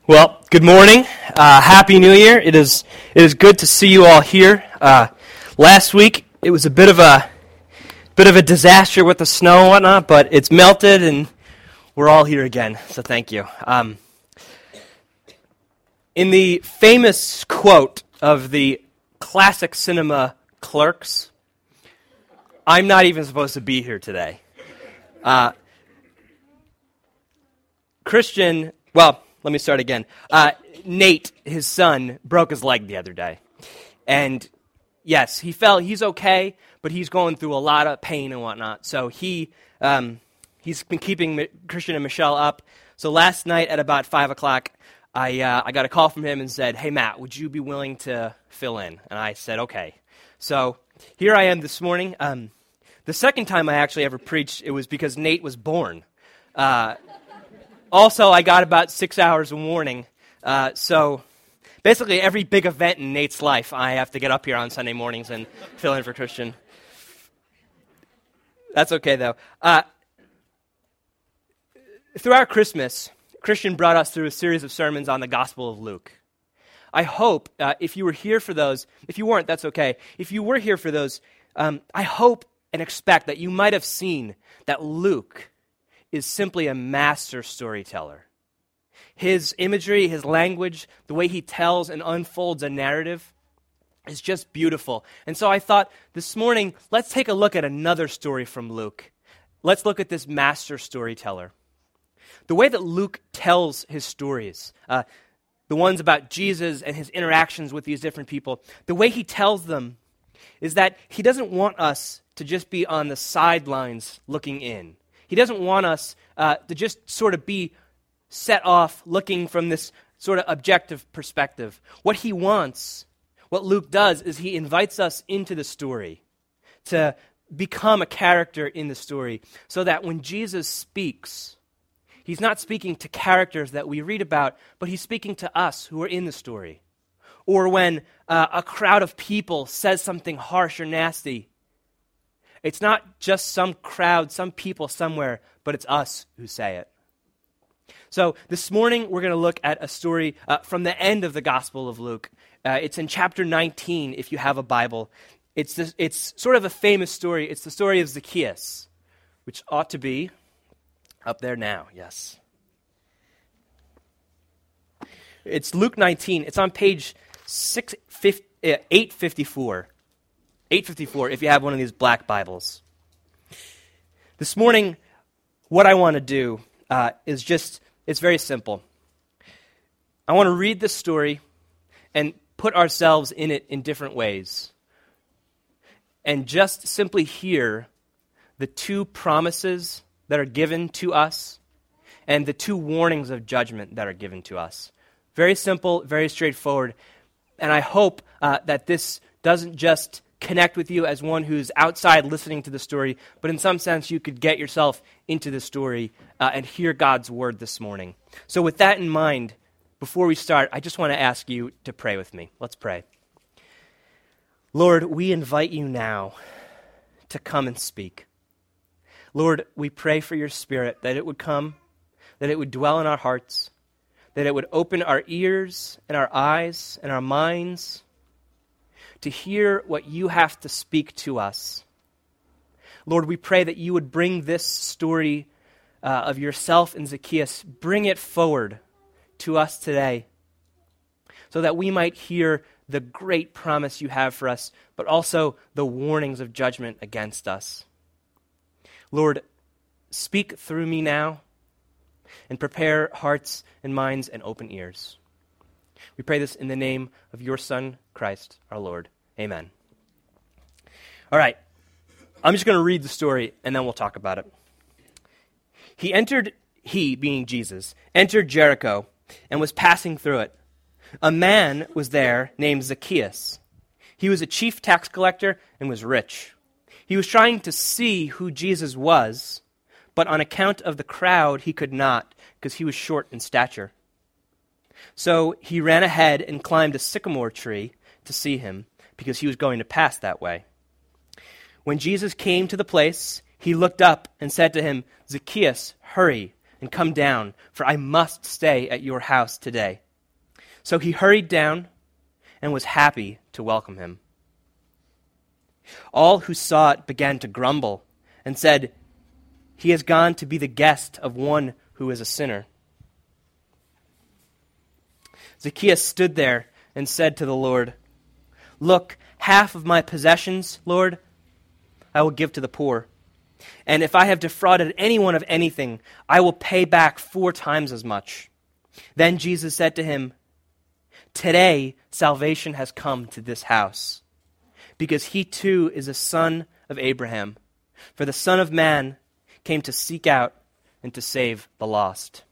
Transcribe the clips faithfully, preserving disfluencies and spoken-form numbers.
Well, good morning. Uh, Happy New Year. It is it is good to see you all here. Uh, last week it was a bit of a bit of a disaster with the snow and whatnot, but it's melted and we're all here again. So thank you. Um, in the famous quote of the classic cinema Clerks, I'm not even supposed to be here today. Uh, Christian, well. Let me start again. Uh, Nate, his son, broke his leg the other day. And yes, he fell. He's okay, but he's going through a lot of pain and whatnot. So he, um, he's been keeping Christian and Michelle up. So last night at about five o'clock, I, uh, I got a call from him and said, "Hey, Matt, would you be willing to fill in?" And I said, okay. So here I am this morning. Um, the second time I actually ever preached, it was because Nate was born. Uh Also, I got about six hours of warning, uh, so basically every big event in Nate's life, I have to get up here on Sunday mornings and fill in for Christian. That's okay, though. Uh, throughout Christmas, Christian brought us through a series of sermons on the Gospel of Luke. I hope, uh, if you were here for those, if you weren't, that's okay. If you were here for those, um, I hope and expect that you might have seen that Luke is simply a master storyteller. His imagery, his language, the way he tells and unfolds a narrative is just beautiful. And so I thought this morning, let's take a look at another story from Luke. Let's look at this master storyteller. The way that Luke tells his stories, uh, the ones about Jesus and his interactions with these different people, the way he tells them is that he doesn't want us to just be on the sidelines looking in. He doesn't want us uh, to just sort of be set off looking from this sort of objective perspective. What he wants, what Luke does, is he invites us into the story to become a character in the story so that when Jesus speaks, he's not speaking to characters that we read about, but he's speaking to us who are in the story. Or when uh, a crowd of people says something harsh or nasty, it's not just some crowd, some people somewhere, but it's us who say it. So this morning, we're going to look at a story uh, from the end of the Gospel of Luke. Uh, it's in chapter nineteen, if you have a Bible. It's this, it's sort of a famous story. It's the story of Zacchaeus, which ought to be up there now, yes. It's Luke nineteen. It's on page six, eight fifty-four. eight fifty-four, if you have one of these black Bibles. This morning, what I want to do uh, is just, it's very simple. I want to read this story and put ourselves in it in different ways. And just simply hear the two promises that are given to us and the two warnings of judgment that are given to us. Very simple, very straightforward. And I hope uh, that this doesn't just connect with you as one who's outside listening to the story, but in some sense you could get yourself into the story uh, and hear God's word this morning. So with that in mind, before we start, I just want to ask you to pray with me. Let's pray. Lord, we invite you now to come and speak. Lord, we pray for your Spirit, that it would come, that it would dwell in our hearts, that it would open our ears and our eyes and our minds to hear what you have to speak to us. Lord, we pray that you would bring this story uh, of yourself and Zacchaeus, bring it forward to us today so that we might hear the great promise you have for us, but also the warnings of judgment against us. Lord, speak through me now and prepare hearts and minds and open ears. We pray this in the name of your Son, Christ, our Lord. Amen. All right. I'm just going to read the story, and then we'll talk about it. He entered, he, being Jesus, entered Jericho and was passing through it. A man was there named Zacchaeus. He was a chief tax collector and was rich. He was trying to see who Jesus was, but on account of the crowd, he could not, because he was short in stature. So he ran ahead and climbed a sycamore tree to see him, because he was going to pass that way. When Jesus came to the place, he looked up and said to him, "Zacchaeus, hurry, and come down, for I must stay at your house today." So he hurried down and was happy to welcome him. All who saw it began to grumble and said, "He has gone to be the guest of one who is a sinner." Zacchaeus stood there and said to the Lord, "Look, half of my possessions, Lord, I will give to the poor. And if I have defrauded anyone of anything, I will pay back four times as much." Then Jesus said to him, "Today salvation has come to this house, because he too is a son of Abraham. For the Son of Man came to seek out and to save the lost."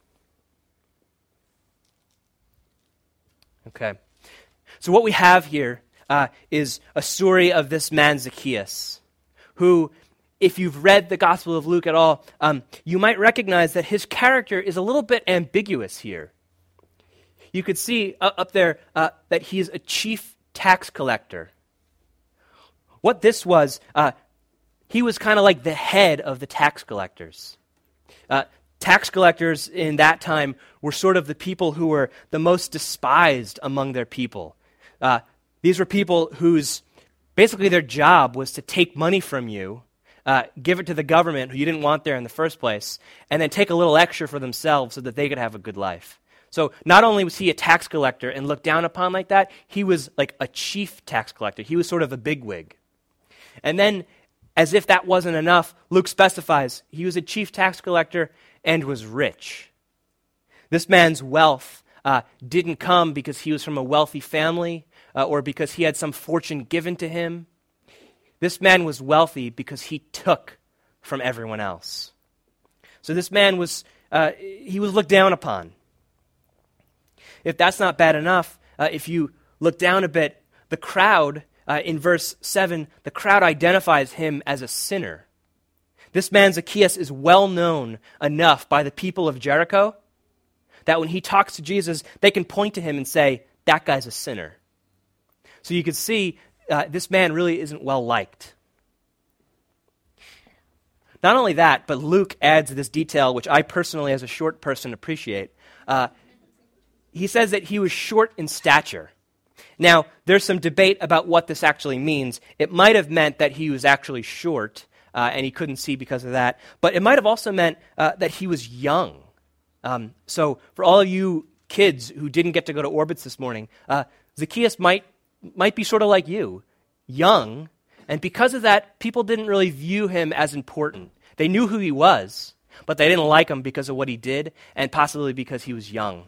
Okay. So what we have here uh, is a story of this man Zacchaeus, who, if you've read the Gospel of Luke at all, um, you might recognize that his character is a little bit ambiguous here. You could see uh, up there uh, that he's a chief tax collector. What this was, uh, he was kind of like the head of the tax collectors. Uh, tax collectors in that time were sort of the people who were the most despised among their people. Uh, these were people whose, basically their job was to take money from you, uh, give it to the government who you didn't want there in the first place, and then take a little extra for themselves so that they could have a good life. So not only was he a tax collector and looked down upon like that, he was like a chief tax collector. He was sort of a bigwig. And then, as if that wasn't enough, Luke specifies he was a chief tax collector and was rich. This man's wealth uh, didn't come because he was from a wealthy family uh, or because he had some fortune given to him. This man was wealthy because he took from everyone else. So this man was, uh, he was looked down upon. If that's not bad enough, uh, if you look down a bit, the crowd, uh, in verse seven, the crowd identifies him as a sinner. This man Zacchaeus is well known enough by the people of Jericho that when he talks to Jesus, they can point to him and say, "That guy's a sinner." So you can see uh, this man really isn't well liked. Not only that, but Luke adds this detail, which I personally, as a short person, appreciate. Uh, he says that he was short in stature. Now, there's some debate about what this actually means. It might have meant that he was actually short, uh, and he couldn't see because of that. But it might have also meant uh, that he was young. Um, so for all of you kids who didn't get to go to Orbits this morning, uh, Zacchaeus might might be sort of like you, young, and because of that, people didn't really view him as important. They knew who he was, but they didn't like him because of what he did, and possibly because he was young.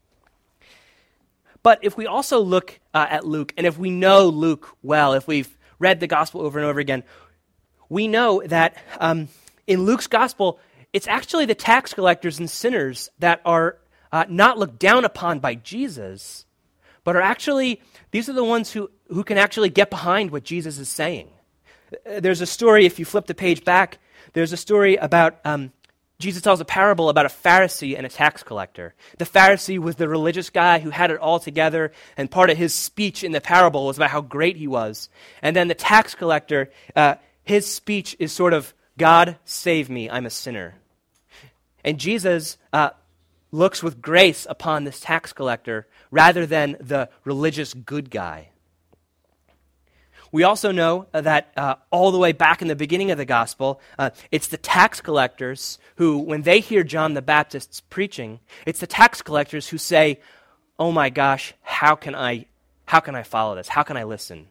But if we also look uh, at Luke, and if we know Luke well, if we've read the gospel over and over again, we know that um, in Luke's gospel, it's actually the tax collectors and sinners that are uh, not looked down upon by Jesus, but are actually, these are the ones who, who can actually get behind what Jesus is saying. There's a story, if you flip the page back, there's a story about, um, Jesus tells a parable about a Pharisee and a tax collector. The Pharisee was the religious guy who had it all together, and part of his speech in the parable was about how great he was. And then the tax collector, uh, his speech is sort of, "God, save me, I'm a sinner." And Jesus uh, looks with grace upon this tax collector rather than the religious good guy. We also know that uh, all the way back in the beginning of the gospel, uh, it's the tax collectors who, when they hear John the Baptist's preaching, it's the tax collectors who say, "Oh my gosh, how can I, how can I follow this? How can I listen?"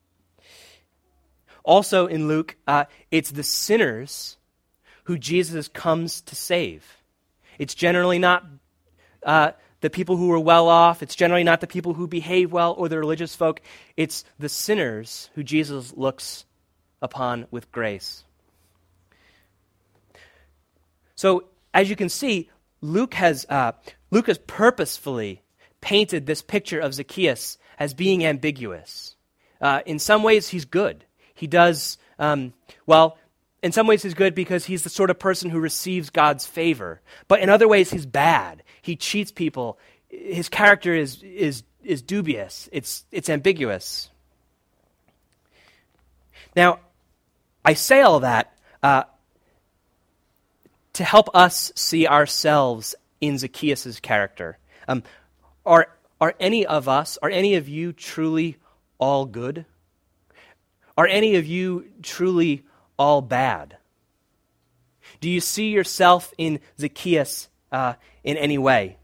Also in Luke, uh, it's the sinners who Jesus comes to save. It's generally not uh, the people who are well off. It's generally not the people who behave well or the religious folk. It's the sinners who Jesus looks upon with grace. So, as you can see, Luke has uh, Luke has purposefully painted this picture of Zacchaeus as being ambiguous. Uh, in some ways, he's good. He does, um, well, in some ways he's good because he's the sort of person who receives God's favor. But in other ways, he's bad. He cheats people. His character is is is dubious. It's it's ambiguous. Now, I say all that uh, to help us see ourselves in Zacchaeus' character. Um, are, are any of us, are any of you truly all good? Are any of you truly all bad? Do you see yourself in Zacchaeus uh, in any way?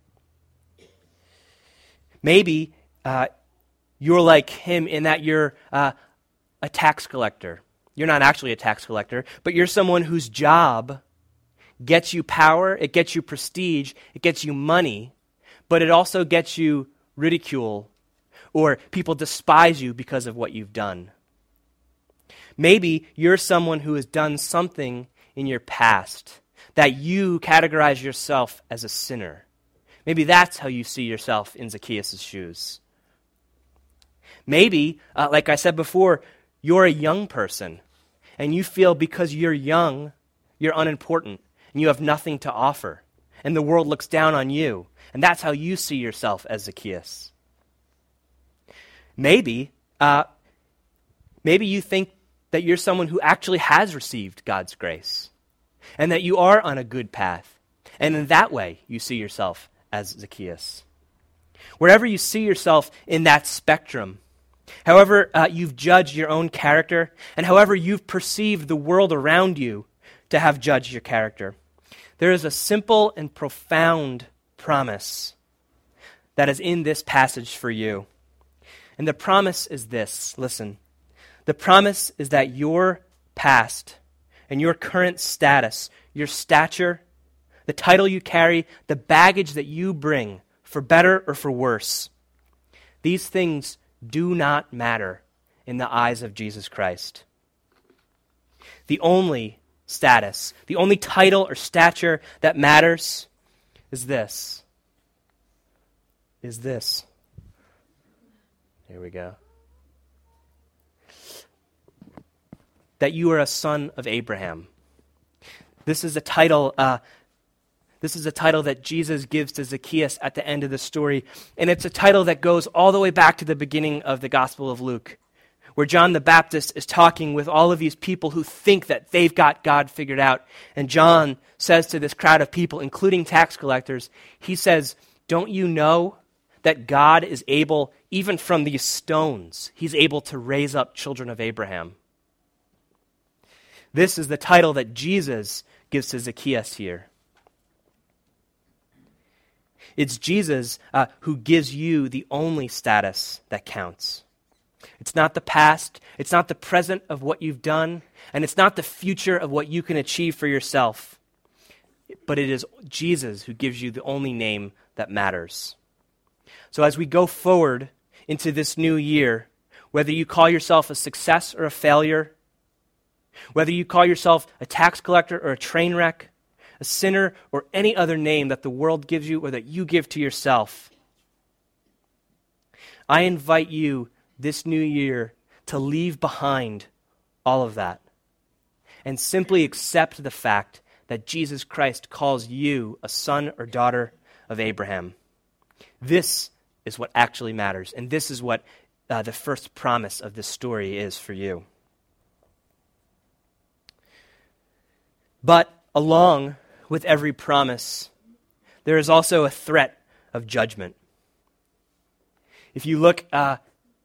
Maybe uh, you're like him in that you're uh, a tax collector. You're not actually a tax collector, but you're someone whose job gets you power, it gets you prestige, it gets you money, but it also gets you ridicule, or people despise you because of what you've done. Maybe you're someone who has done something in your past that you categorize yourself as a sinner. Maybe that's how you see yourself in Zacchaeus' shoes. Maybe, uh, like I said before, you're a young person, and you feel because you're young, you're unimportant, and you have nothing to offer, and the world looks down on you, and that's how you see yourself as Zacchaeus. Maybe, uh, maybe you think that you're someone who actually has received God's grace, and that you are on a good path, and in that way you see yourself as Zacchaeus. Wherever you see yourself in that spectrum, however uh, you've judged your own character, and however you've perceived the world around you to have judged your character, there is a simple and profound promise that is in this passage for you. And the promise is this, listen. The promise is that your past and your current status, your stature, the title you carry, the baggage that you bring, for better or for worse, these things do not matter in the eyes of Jesus Christ. The only status, the only title or stature that matters is this. Is this. Here we go. That you are a son of Abraham. This is a title. Uh, this is a title that Jesus gives to Zacchaeus at the end of the story, and it's a title that goes all the way back to the beginning of the Gospel of Luke, where John the Baptist is talking with all of these people who think that they've got God figured out, and John says to this crowd of people, including tax collectors, he says, "Don't you know that God is able, even from these stones, he's able to raise up children of Abraham?" This is the title that Jesus gives to Zacchaeus here. It's Jesus uh, who gives you the only status that counts. It's not the past, it's not the present of what you've done, and it's not the future of what you can achieve for yourself. But it is Jesus who gives you the only name that matters. So as we go forward into this new year, whether you call yourself a success or a failure, whether you call yourself a tax collector or a train wreck, a sinner or any other name that the world gives you or that you give to yourself, I invite you this new year to leave behind all of that and simply accept the fact that Jesus Christ calls you a son or daughter of Abraham. This is what actually matters, and this is what uh, the first promise of this story is for you. But along with every promise, there is also a threat of judgment. If you look, uh,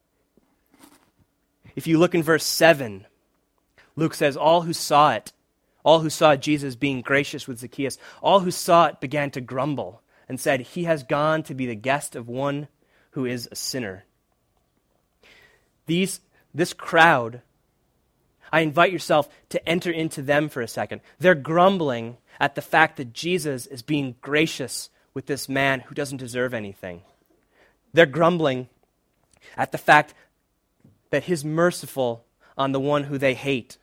if you look in verse seven, Luke says, all who saw it, all who saw Jesus being gracious with Zacchaeus, all who saw it began to grumble and said, "He has gone to be the guest of one who is a sinner." These, this crowd, I invite yourself to enter into them for a second. They're grumbling at the fact that Jesus is being gracious with this man who doesn't deserve anything. They're grumbling at the fact that he's merciful on the one who they hate.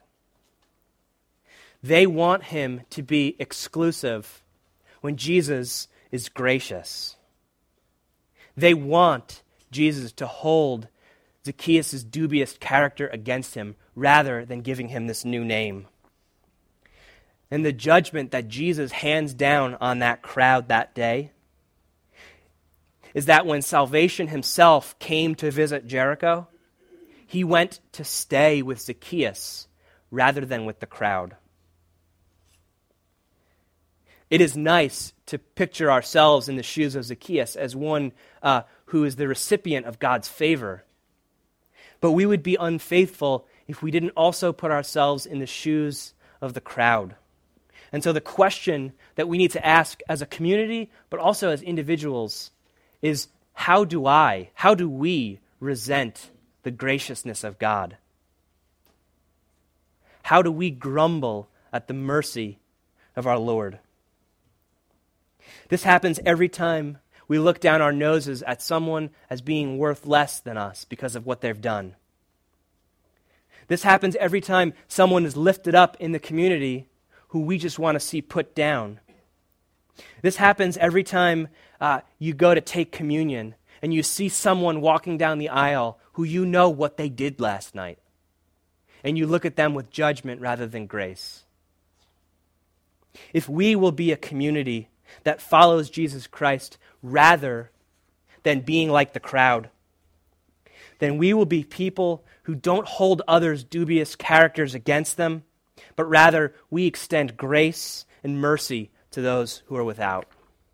They want him to be exclusive when Jesus is gracious. They want Jesus to hold Zacchaeus' dubious character against him rather than giving him this new name. And the judgment that Jesus hands down on that crowd that day is that when salvation himself came to visit Jericho, he went to stay with Zacchaeus rather than with the crowd. It is nice to picture ourselves in the shoes of Zacchaeus as one uh, who is the recipient of God's favor. But we would be unfaithful if we didn't also put ourselves in the shoes of the crowd. And so the question that we need to ask as a community, but also as individuals, is how do I, how do we resent the graciousness of God? How do we grumble at the mercy of our Lord? This happens every time we look down our noses at someone as being worth less than us because of what they've done. This happens every time someone is lifted up in the community who we just want to see put down. This happens every time uh, you go to take communion and you see someone walking down the aisle who you know what they did last night, and you look at them with judgment rather than grace. If we will be a community that follows Jesus Christ rather than being like the crowd, then we will be people who don't hold others' dubious characters against them, but rather we extend grace and mercy to those who are without.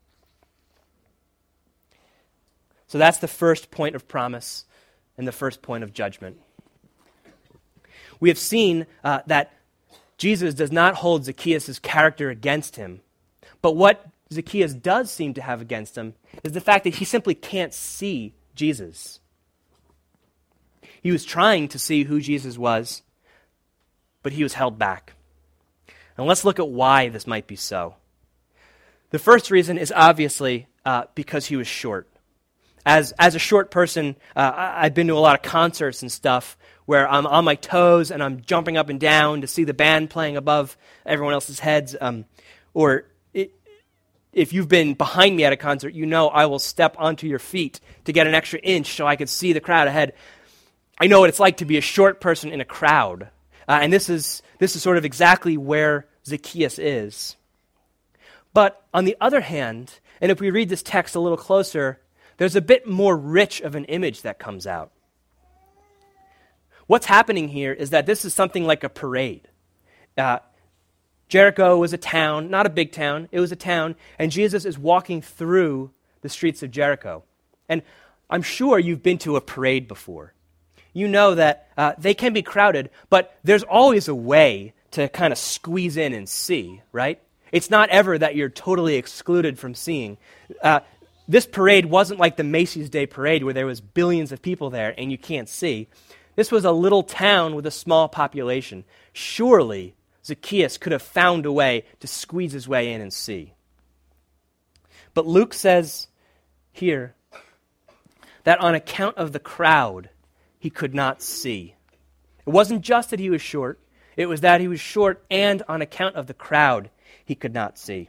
So that's the first point of promise and the first point of judgment. We have seen uh, that Jesus does not hold Zacchaeus' character against him, but what Zacchaeus does seem to have against him is the fact that he simply can't see Jesus. He was trying to see who Jesus was, but he was held back. And let's look at why this might be so. The first reason is obviously uh, because he was short. As as a short person, uh, I, I've been to a lot of concerts and stuff where I'm on my toes and I'm jumping up and down to see the band playing above everyone else's heads. Um, or it, if you've been behind me at a concert, you know I will step onto your feet to get an extra inch so I could see the crowd ahead. I know what it's like to be a short person in a crowd. Uh, and this is this is sort of exactly where Zacchaeus is. But on the other hand, and if we read this text a little closer, there's a bit more rich of an image that comes out. What's happening here is that this is something like a parade. Uh, Jericho was a town, not a big town, it was a town, and Jesus is walking through the streets of Jericho. And I'm sure you've been to a parade before. You know that uh, they can be crowded, but there's always a way to kind of squeeze in and see, right? It's not ever that you're totally excluded from seeing. Uh, this parade wasn't like the Macy's Day Parade where there was billions of people there and you can't see. This was a little town with a small population. Surely Zacchaeus could have found a way to squeeze his way in and see. But Luke says here that on account of the crowd, he could not see. It wasn't just that he was short, it was that he was short and on account of the crowd, he could not see.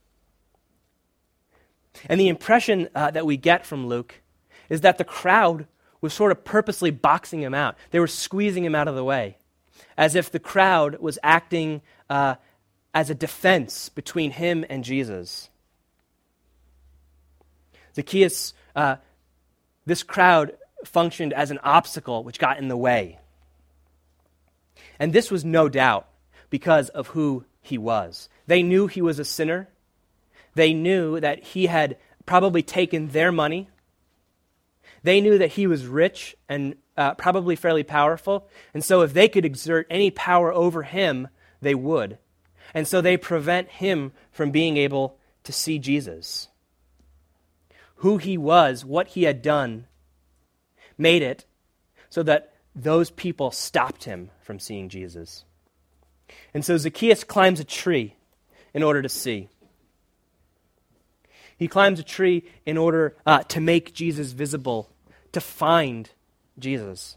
And the impression uh, that we get from Luke is that the crowd was sort of purposely boxing him out. They were squeezing him out of the way, as if the crowd was acting uh, as a defense between him and Jesus. Zacchaeus, uh, this crowd functioned as an obstacle which got in the way. And this was no doubt because of who he was. They knew he was a sinner. They knew that he had probably taken their money. They knew that he was rich and uh, probably fairly powerful. And so if they could exert any power over him, they would. And so they prevent him from being able to see Jesus. Who he was, what he had done, made it so that those people stopped him from seeing Jesus. And so Zacchaeus climbs a tree in order to see. He climbs a tree in order uh, to make Jesus visible, to find Jesus.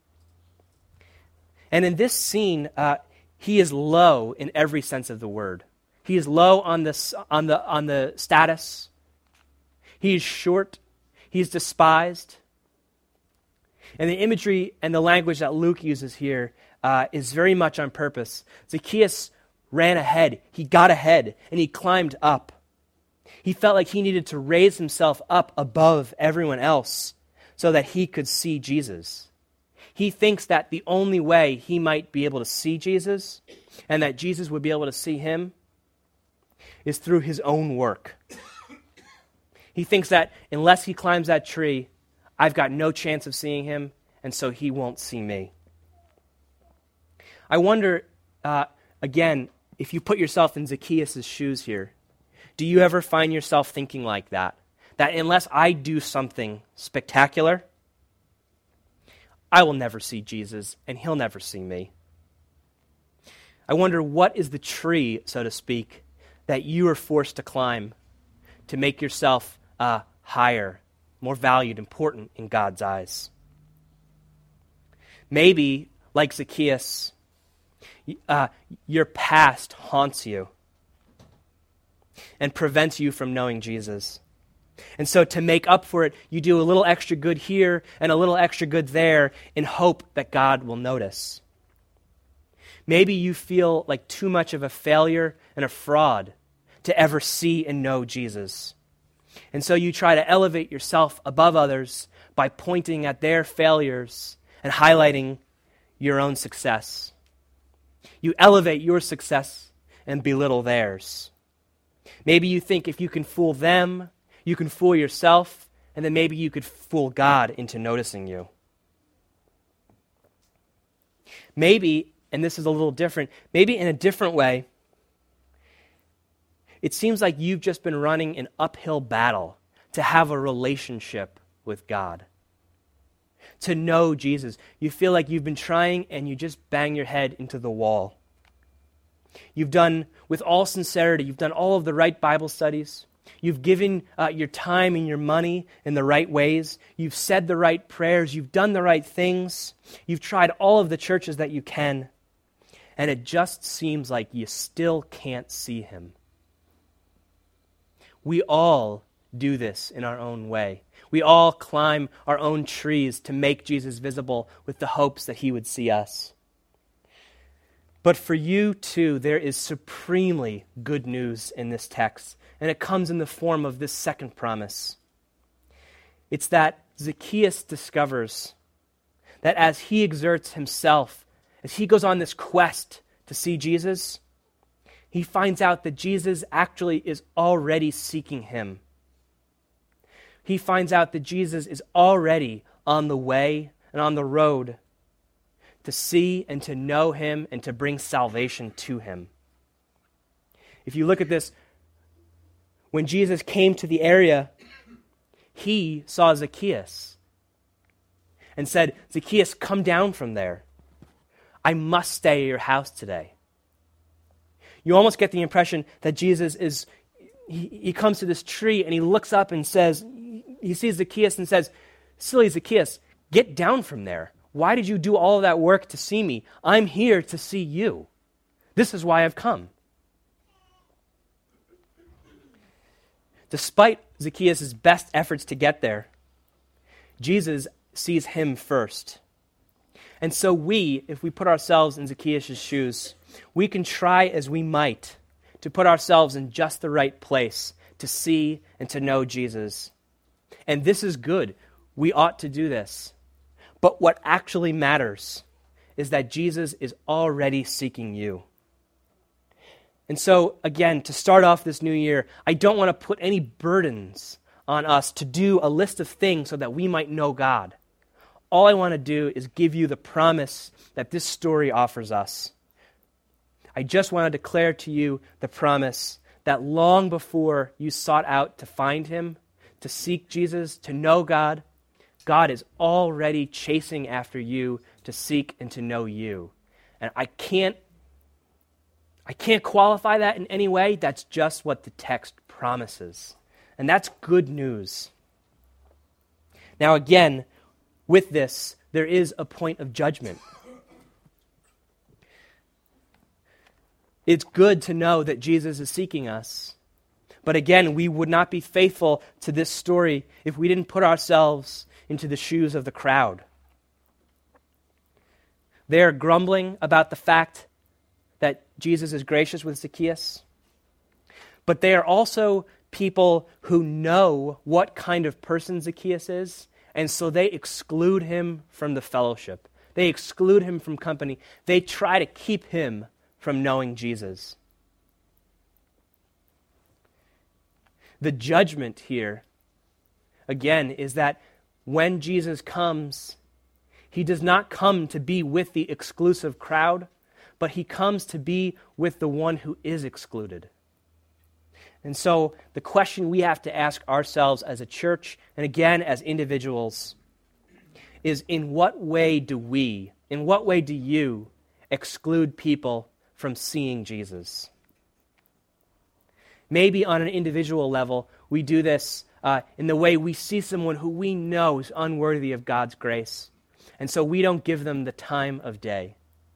And in this scene, uh, he is low in every sense of the word. He is low on the, on the, on the status. He is short. He is despised. And the imagery and the language that Luke uses here uh, is very much on purpose. Zacchaeus ran ahead. He got ahead, and he climbed up. He felt like he needed to raise himself up above everyone else so that he could see Jesus. He thinks that the only way he might be able to see Jesus and that Jesus would be able to see him is through his own work. He thinks that unless he climbs that tree, I've got no chance of seeing him, and so he won't see me. I wonder, uh, again, if you put yourself in Zacchaeus' shoes here, do you ever find yourself thinking like that? That unless I do something spectacular, I will never see Jesus, and he'll never see me. I wonder, what is the tree, so to speak, that you are forced to climb to make yourself uh, higher, more valued, important in God's eyes? Maybe, like Zacchaeus, uh, your past haunts you and prevents you from knowing Jesus. And so to make up for it, you do a little extra good here and a little extra good there in hope that God will notice. Maybe you feel like too much of a failure and a fraud to ever see and know Jesus. And so you try to elevate yourself above others by pointing at their failures and highlighting your own success. You elevate your success and belittle theirs. Maybe you think if you can fool them, you can fool yourself, and then maybe you could fool God into noticing you. Maybe, and this is a little different, maybe in a different way, it seems like you've just been running an uphill battle to have a relationship with God, to know Jesus. You feel like you've been trying and you just bang your head into the wall. You've done, with all sincerity, you've done all of the right Bible studies. You've given uh, your time and your money in the right ways. You've said the right prayers. You've done the right things. You've tried all of the churches that you can. And it just seems like you still can't see him. We all do this in our own way. We all climb our own trees to make Jesus visible with the hopes that he would see us. But for you too, there is supremely good news in this text, and it comes in the form of this second promise. It's that Zacchaeus discovers that as he exerts himself, as he goes on this quest to see Jesus, he finds out that Jesus actually is already seeking him. He finds out that Jesus is already on the way and on the road to see and to know him and to bring salvation to him. If you look at this, when Jesus came to the area, he saw Zacchaeus and said, "Zacchaeus, come down from there. I must stay at your house today." You almost get the impression that Jesus is, he, he comes to this tree and he looks up and says, he sees Zacchaeus and says, "Silly Zacchaeus, get down from there. Why did you do all of that work to see me? I'm here to see you. This is why I've come." Despite Zacchaeus' best efforts to get there, Jesus sees him first. And so we, if we put ourselves in Zacchaeus' shoes, we can try as we might to put ourselves in just the right place to see and to know Jesus. And this is good. We ought to do this. But what actually matters is that Jesus is already seeking you. And so, again, to start off this new year, I don't want to put any burdens on us to do a list of things so that we might know God. All I want to do is give you the promise that this story offers us. I just want to declare to you the promise that long before you sought out to find him, to seek Jesus, to know God, God is already chasing after you to seek and to know you. And I can't I can't qualify that in any way. That's just what the text promises. And that's good news. Now again, with this, there is a point of judgment. It's good to know that Jesus is seeking us. But again, we would not be faithful to this story if we didn't put ourselves into the shoes of the crowd. They're grumbling about the fact that Jesus is gracious with Zacchaeus, but they are also people who know what kind of person Zacchaeus is, and so they exclude him from the fellowship. They exclude him from company. They try to keep him from knowing Jesus. The judgment here, again, is that when Jesus comes, he does not come to be with the exclusive crowd, but he comes to be with the one who is excluded. And so the question we have to ask ourselves as a church, and again as individuals, is in what way do we, in what way do you exclude people from seeing Jesus? Maybe on an individual level, we do this uh, in the way we see someone who we know is unworthy of God's grace, and so we don't give them the time of day.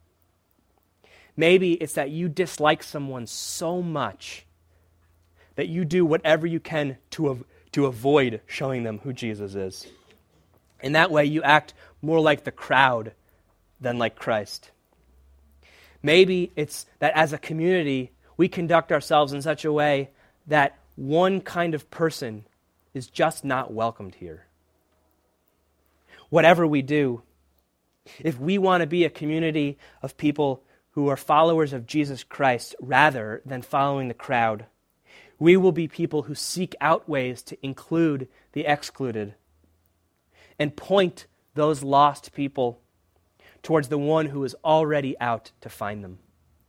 Maybe it's that you dislike someone so much that you do whatever you can to, av- to avoid showing them who Jesus is. In that way, you act more like the crowd than like Christ. Maybe it's that as a community, we conduct ourselves in such a way that one kind of person is just not welcomed here. Whatever we do, if we want to be a community of people who are followers of Jesus Christ rather than following the crowd, we will be people who seek out ways to include the excluded and point those lost people towards the one who is already out to find them.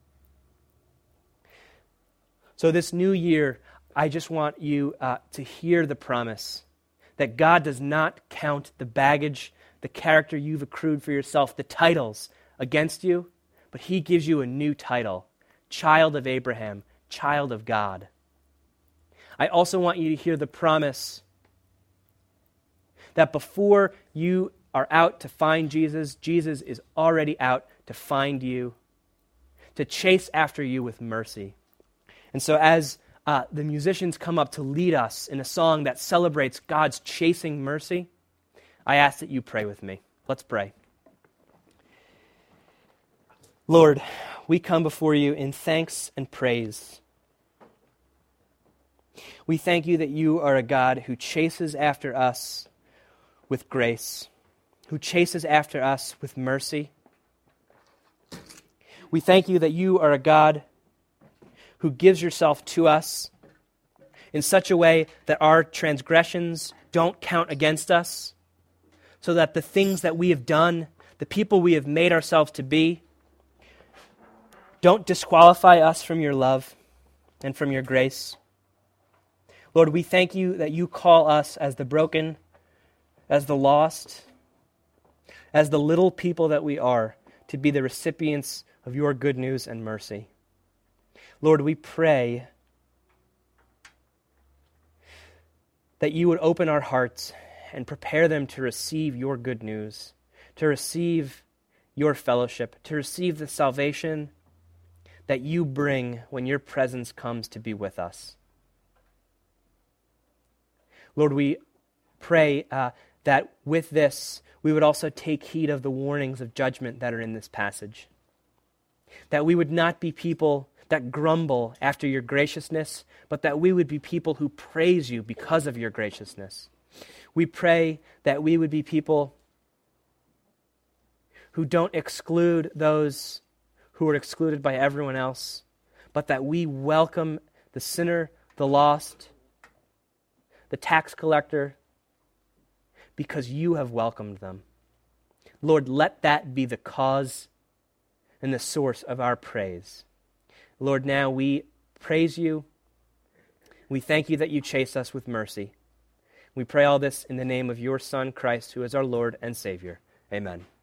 So this new year, I just want you uh, to hear the promise that God does not count the baggage, the character you've accrued for yourself, the titles against you, but he gives you a new title, child of Abraham, child of God. I also want you to hear the promise that before you are out to find Jesus, Jesus is already out to find you, to chase after you with mercy. And so as uh, the musicians come up to lead us in a song that celebrates God's chasing mercy, I ask that you pray with me. Let's pray. Lord, we come before you in thanks and praise. We thank you that you are a God who chases after us with grace, who chases after us with mercy. We thank you that you are a God who gives yourself to us in such a way that our transgressions don't count against us, so that the things that we have done, the people we have made ourselves to be, don't disqualify us from your love and from your grace. Lord, we thank you that you call us as the broken, as the lost, as the little people that we are, to be the recipients of your good news and mercy. Lord, we pray that you would open our hearts and prepare them to receive your good news, to receive your fellowship, to receive the salvation that you bring when your presence comes to be with us. Lord, we pray uh, that with this, we would also take heed of the warnings of judgment that are in this passage. That we would not be people that grumble after your graciousness, but that we would be people who praise you because of your graciousness. We pray that we would be people who don't exclude those who are excluded by everyone else, but that we welcome the sinner, the lost, the tax collector, because you have welcomed them. Lord, let that be the cause and the source of our praise. Lord, now we praise you. We thank you that you chase us with mercy. We pray all this in the name of your Son, Christ, who is our Lord and Savior. Amen.